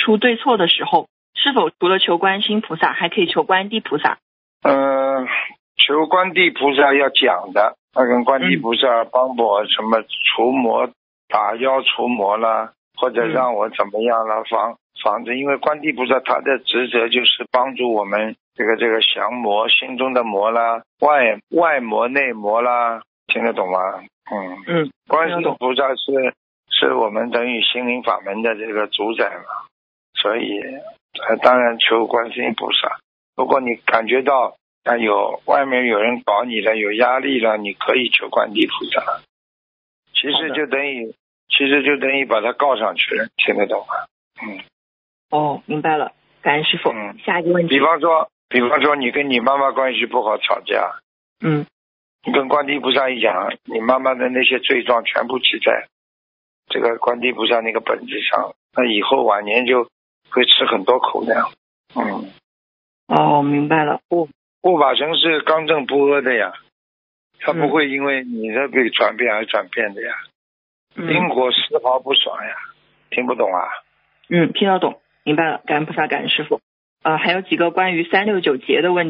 出对错的时候，是否除了求观世音菩萨，还可以求观地菩萨？ 求观地菩萨要讲的，要跟观地菩萨帮我什么除魔、打妖除魔啦，或者让我怎么样了，防止，因为观地菩萨他的职责就是帮助我们这个降魔，心中的魔啦，外魔内魔啦，听得懂吗？观世音菩萨是我们等于心灵法门的这个主宰嘛，所以当然求观世音菩萨。如果你感觉到外面有人搞你了，有压力了，你可以求观地菩萨。其实就等于把他告上去了，听得懂吗？ 明白了，感恩师父。下一个问题。 比方说你跟你妈妈关系不好吵架，你跟观地菩萨一讲，你妈妈的那些罪状全部记在这个观地菩萨那个本子上，那以后晚年就会吃很多苦的。 明白了。 护法神是刚正不阿的呀，他不会因为你的被转变而转变的呀，因果丝毫不爽呀，听不懂啊？ 听得懂，明白了，感恩菩萨，感恩师父。还有几个关于369节的问题。